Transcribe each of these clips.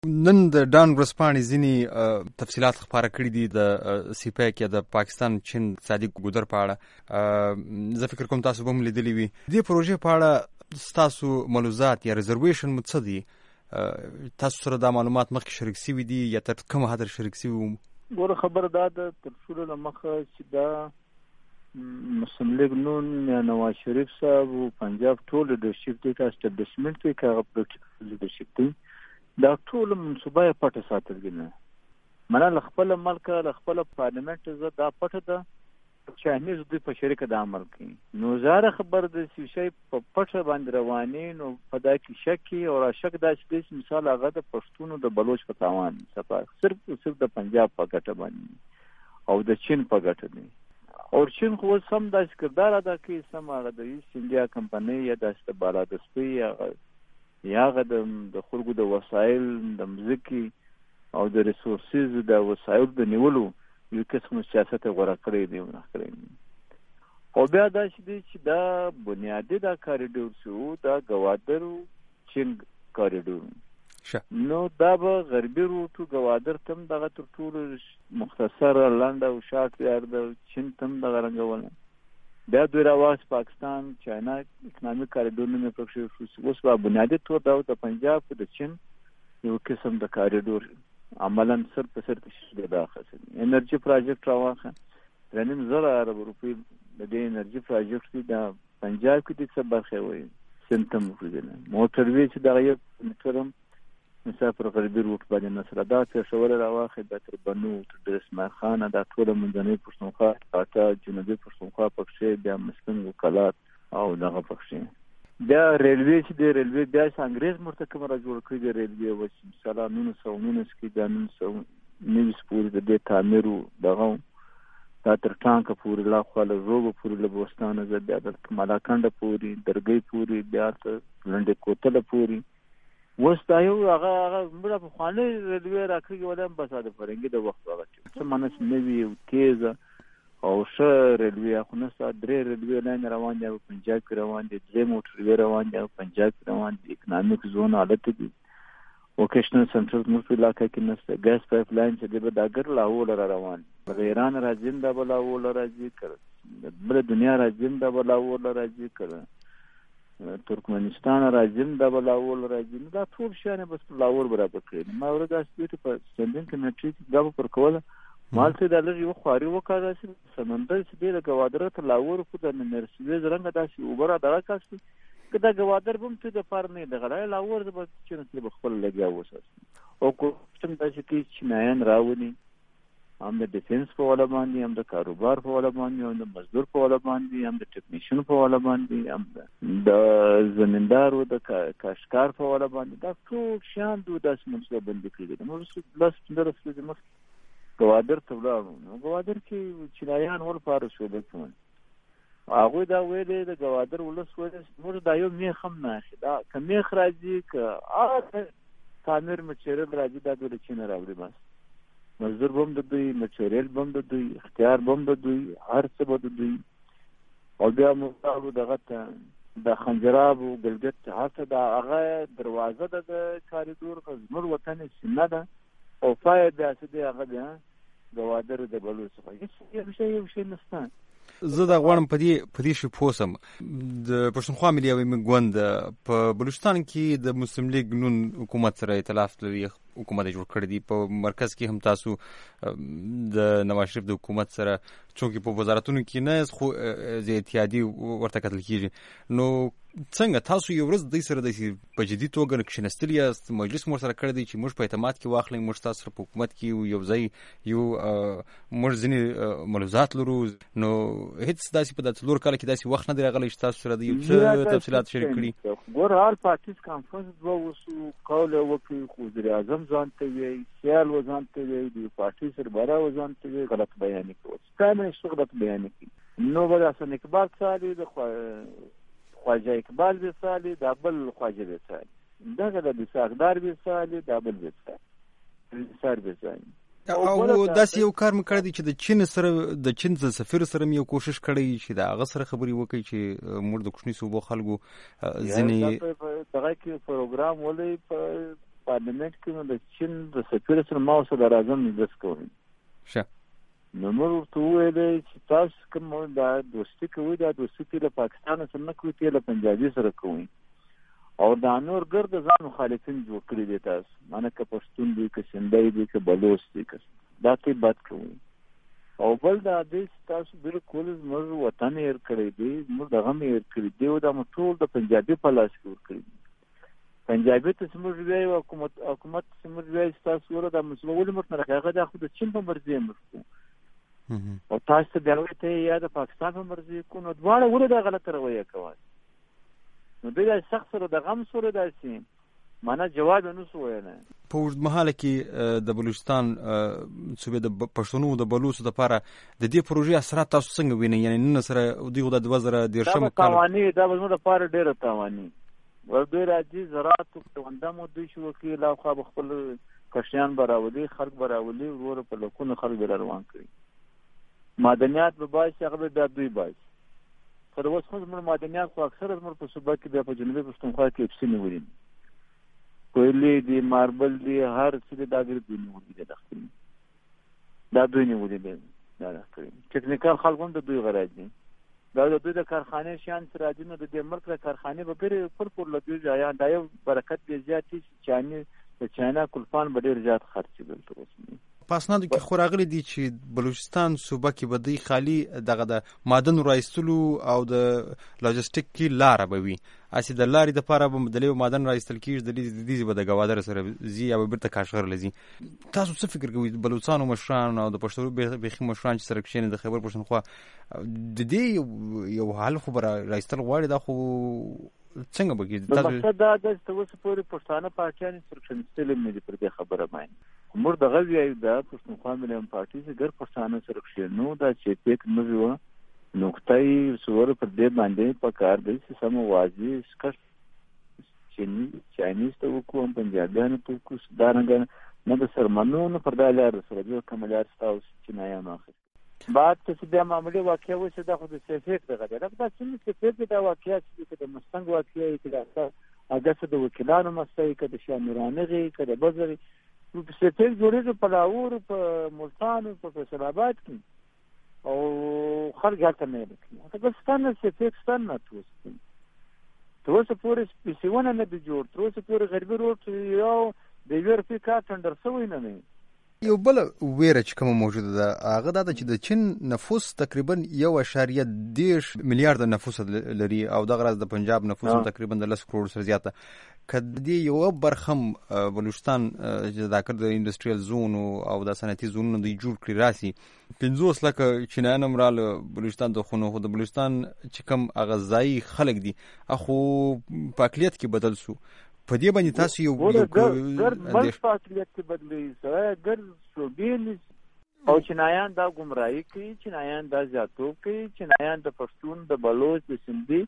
نن د ډان ورځپاڼې ځینې تفصیلات خپاره کړي دي د سیپیک یا د پاکستان چین اقتصادي ګودر په اړه. زه فکر کوم تاسو به هم لیدلي وي. دې پروژې په اړه ستاسو ملحوظات یا ریزرویشن مو څه دي؟ تاسو سره دا معلومات مخکې شریک شوي دي یا تر کومه حد شریک شوي وو؟ ګوره خبره دا ده تر ټولو له مخه چې دا مسلم لیگ نون یا نواز شریف صاحب او پنجاب ټول لیډرشپ دی کا اسټابلیشمنت دی کا پروټیکټ لیډرشپ دی دا ټول منصوبه پټه ساتل دي. منه خپل ملک له خپل پارلیمنت زه دا پټه ده چاینیز دوی په شریکه د عمل کوي. نو زاره خبر د شي په پټه باندې رواني نو په دا کې شک او را شک دا چې مثال هغه د پښتونو د بلوچ په تاوان صرف د پنجاب په ګټه باندې او د چین په ګټه دی. او چین خو سم د کردار ادا کوي، سم هغه د ایست انډیا کمپنۍ یا د بالادستي یا د خلکو د وسایل د مځکې او د ریسورسز د وسایل د نیولو یو قسم سیاست غوره کړی دی. او بیا دا چې دا بنیادی دا کاریډور شو دا ګوادر چین کاریډور نو دا به غربي روټو ګوادر تم دغه تر ټولو مختصر لنډ او شارټ ویار د چین تم دغه رنګول بیا دوی راواس پاکستان چاینا اکنامik کاریډور نه پکښې شو. اوس په بنیادی تور د پنجاب د چین یو قسم د کاریډور عملاً سر په سر تشکیل دا خاصه انرژي پروجیکټ راواخه 3.5 ارب روپۍ د دې انرژي پروجیکټ د پنجاب کې د څه برخه وي سنتم وګورئ. موټر وی چې دا یو مترم مسافر غربي روټ باندې نصر دا پېښور راواخه د تر بنو تر درسمار خانه دا ټول منځنۍ پښتونخوا اته جنوبي پښتونخوا پکښې بیا مسکن وکالات او دغه پکښې بیا ریلوی چې د ریلوی بیا انګریز مرتکب را جوړ کړی د ریلوی و چې مثلا 1919 کې د 1990 پورې د دې تعمیر دغه دا تر ټانکه پورې لا خو له روغ پورې له بوستانه زه بیا د ملاکنډ پورې درګۍ پورې بیا تر لنډې کوتل پورې اوس دا یو هغه مړه په خوانه ریلوی راکړي ولهم بساده فرنګي د وخت هغه چې منس نوی او تیز او ښه ریلوی خو نه سات درې ریلوی لاین روان دی پنجاب کې روان دي درې موټر روان دي پنجاب کې روان دي اکنامik زون حالت دي وکیشنل سنټرل موږ علاقه کې نشته ګاز پایپ لاین چې د داګر لاهور را روان دي ایران راځین د بلاول راځي کړ بل دنیا راځین د بلاول راځي کړ ترکمنستان راځین د بلاول راځي دا ټول شانه بس لاهور برابر کړی ما ورته اسپیټ په سندین کمیټری دا پر کوله مالته د لږ یو خواري وکړه چې سمندر چې د ګوادر ته لاهور په د مرسیدس رنګ داسې اوبره دغه کاسي کدا ګوادر بم ته د پر نه د غړای لاهور د چې نه خپل لګیا وسه او کوم د چې نایان راونی هم د ډیفنس په ولا باندې هم د کاروبار په ولا باندې هم د مزدور په ولا باندې هم د ټیکنیشن په ولا باندې هم د زمیندار او د کاشکار په ولا باندې دا ټول شان د داس منصوبه بندي کړی نو لاس درسته د مخ ګوادر ته ولاړو ګوادر کې چینایان ول فارس شو د کوم هغه دا ویلې د ګوادر ولس ویل موږ دا یو میخ هم نه دا کمیخ راځي ک تعمیر مچرل راځي دا د چین راوړي بس مزدور بم د دوی مچریل بم د دوی اختیار بم د دوی هر څه به د دوی او بیا مو دغه د خنجراب او ګلګت هڅه د هغه دروازه د کاریډور زموږ وطن سینه ده او فائدہ دې هغه بیا ګوادر د بلوڅ څخه یو شی نشته. زه دا غواړم په دې شی پوسم د پښتونخوا ملي عوامي ګوند په بلوچستان کې د مسلم لیگ نون حکومت سره ائتلاف لري حکومت جوړ کړی دی په مرکز کې هم تاسو د نواز شریف د حکومت سره چونکې په وزارتونو کې نه خو اتحادیې ورته کتل کېږي نو څنګه تاسو یو ورځ دوی سره د په جدي توګه کښېنستلي یاست مجلس مو سره کړی دی چې موږ په اعتماد کې واخلئ موږ تاسو سره په حکومت کې یو ځای یو موږ ځینې ملحوظات لرو نو هیڅ داسې په داسې څلور کاله کې داسې وخت نه دی راغلی چې تاسو سره د یو څه تفصیلات شریک کړي ګور هر پارټیز کانفرنس دوه وسو قول وکړي خو وزیر اعظم ځان ته وی سیال وځان ته وی د پارټي سربراہ وځان ته وی غلط بیان کوي څنګه نشو غلط بیان کوي نو بل اصل اقبال سالي د خواجه اقبال به سالي د بل خواجه به سالي دغه د ساغدار به سالي د بل به سالي سر به سالي او داسې یو کار مې کړی دی چې د چین سره د چین د سفیر سره مې یو کوشش کړی چې د هغه سره خبرې وکړي چې موږ د کوچني صوبو خلکو ځینې دغه کې پروګرام ولې پارلیمنت کې نو د چین د سفیر سره ما صدر اعظم مجلس کوي نو موږ ورته وویل چې تاسو کوم دا دوستي کوي دا دوستي له پاکستان سره نه کوي ته له پنجابي سره کوي او دا نور ګرد ځان مخالفین جوړ کړی دي تاسو مانه که پښتون دي که سندای دي که بلوچ دي که دا ته بد کوي او بل دا دې تاسو بالکل موږ وطن یې کړی دی موږ دغه یې کړی دی او دا ټول د پنجابي په لاس کې ور کړی پنجابي ته سمج وی حکومت سمج وی تاسو ور د مسلمان مرته راغله دا خو د چین په مرزي مرته او تاسو ته دروي یا د پاکستان په مرزي کو نو دواړه ور د غلط رویه کوي نو د شخص سره د غم سره داسي معنا جواب نه سو وینه په ورځ مهاله کې د بلوچستان صوبې د پښتنو د بلوچو لپاره د دې پروژې اثرات تاسو څنګه وینئ یعنی نن سره دغه د 2013 کال قوانین دا موږ لپاره ډېر تاواني ورته راځي زراعت په وندمو د شو کې لا خو خپل کشیان براولي خلک براولي ورور په لکونه خلک روان کړي معدنیات به باعث هغه د دوی باعث تر اوسه موږ معدنیات خو اکثر موږ په صوبه کې په جنوبي پښتونخوا کې اپسینه ولې کویلی دی ماربل دی هر څه د دغه دنیا دی دا دوی نیولې دي دا راځي ټیکنیکل خلکو د دوی غراځي دي دا د دوی د کارخانه شان سره راځي نو د دې ملک کارخانه به پر لږ ځای دا یو برکت به زیاتې چاني د چاینا کلفان به ډیر زیات خرچ دي تر اوسه پاسنادو کې خوراغلي دي چې بلوچستان صوبه کې بدی خالی دغه د معدن راایستلو او د لاجستیک کې لار به وي اسی د لارې د لپاره به مدلې معدن راایستل کیږي د دې به د گوادر سره زی او بیرته کاشغر لزی تاسو څه فکر کوئ بلوچستان مشران او د پښتون بخي مشران چې سره کښینې د خبر پښتونخوا د دې یو حل خو راایستل غواړي دا خو څنګه به کېږي مقصد دا د توسه پورې پښتانه پارټیان سرکشنستل مې پر دې خبره باندې موږ دغه ویایو دا پښتونخوا ملي پارټي چې ګر پښتانه سرکشنو دا چې پک نو نقطې سور پر دې باندې په کار دی چې سم واځي سکه چاینیز ته وکوم پنجابیانو ته کو سودانګ نه د سرمنونو پر دالار سره د کوملار تاسو چې نه یم اخر بعد څه د معاملې واقعي وسه د خو د سفیر دغه دا څنګه سفیر د واقعي چې د مستنګ واقعي کې دا هغه د وکیلانو مسایل کې د شامیرانغي کې د بزري په سفیر جوړېږي په لاهور په ملتان په فیصل آباد کې او خلک هلته نه لري افغانستان سفیر ستان نه توسه پورې سپیسونه نه دی جوړ توسه پورې غربي روټ یو د یورپی کا ټندر سوی نه یو بل ویره چې کومه موجوده ده هغه دا چې د چین نفوس تقریبا 1.10 میلیارډ نفوس لري او دغه راز د پنجاب نفوس تقریبا 10 کروڑ سره زیاته کدی یو برخم بلوچستان چې دا کړ د انډستریال زون او د صنعتي زونونو د جوړ کړی راسي 50 لکه چینایان امرال بلوچستان د خونو د بلوچستان چې کوم غذایی خلک دي اخو پاکلیت کې بدل سو په دې باندې تاسو یو ګر فاصلیت کې بدلی سره ګر شوبیل او چینایان دا گمراهی کوي چینایان دا زیاتو کوي چینایان د پښتون د بلوچ د سندي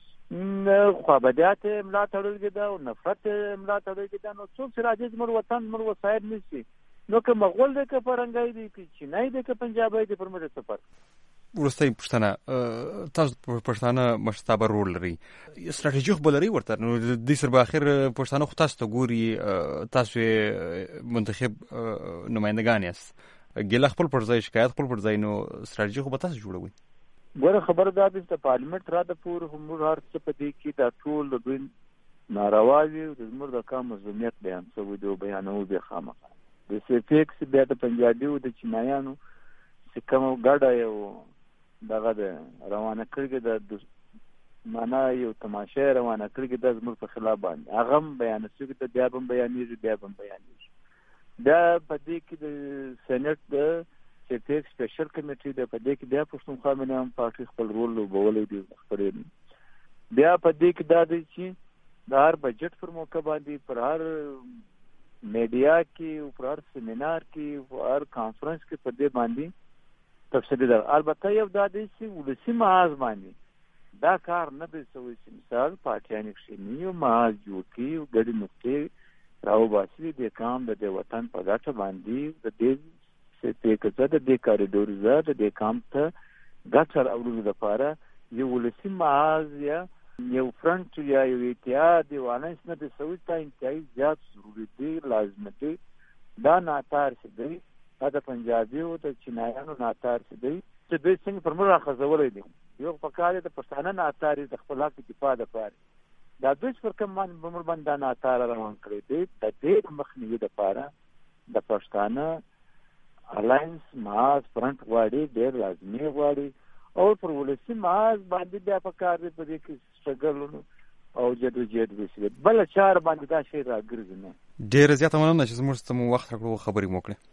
خوابدیات املا تړل کېده او نفرت املا تړل کېده نو څوک چې راځي مر وطن مر وسایل نشي نو که مغول د که فرنګای دي که چینای د که پنجابی دي پر موږ څه فرق ورسته پښتنه تاسو پښتنه مشتبه رول لري استراتیژیک بلري ورته نو د سر په اخر پښتنه خو تاسو ته ګوري تاسو منتخب نمائندگان یاست ګل خپل پرځای شکایت خپل پرځای نو استراتیژیک به تاسو جوړوي ګوره خبره دا ده چې پارلیمنت را د پور هم هر څه په دې کې دا ټول د دوی ناروا وي د زموږ د کار مزمیت بیان شوی دی بیانو به خامخا د سیفکس بیا د پنجابي او د چینایانو چې کوم ګډه یو دغه د روانه کړګه د معنا یو تماشه روانه کړګه د زموږ په خلاف باندې هغه بیان شوی د بیا هم بیانېږي دا په دې کې د سېنات د سیفکس سپیشل کمیټي د په دې کې بیا پښتونخوا ملي پارټي خپل رول لوبولی دی خبرې بیا په دې کې دا دی چې د هر بجټ پر موقع باندې پر هر میډیا کې او پر هر سیمینار کې او هر کانفرنس کې په دې باندې تفصیلی ده البته یو دا دی چې ولسی محاذ باندې دا کار نه دی شوی چې مثال پارټیان کې نیو محاذ جوړ کړي او ګډې نقطې راو باسي د کام د وطن په ګټه باندې د دې څه کې د دې کاریډور زړه د کام ته ګټر اورلو لپاره یو ولسی محاذ یا یو فرنٹ یا یو اتحاد یو الانس نه د سوي ته انتهایی زیات ضروري دی، لازم دی. دا ناتار چې دی دا د پنجابیو د چینایانو ناتار چې دی چې دوی څنګه پر موږ راخځولی دی. یو په کار د پښتانه ناتار د خپل حق دفاع دپاره دا دوی پر کوم باندې دا ناتار روان کړی دی. د دې د مخنیوي دپاره د پښتانه الانس محاذ فرنټ غواړي، ډېر لازمي غواړي او پر ولسي محاذ باندې بیا په کار دی په دې کې سټرګل او جدوجہد وشي. بله چاره باندې دا شی راګرځي نه. ډېره زیاته مننه چې زموږ ته مو وخت راکړو، خبرې مو وکړې.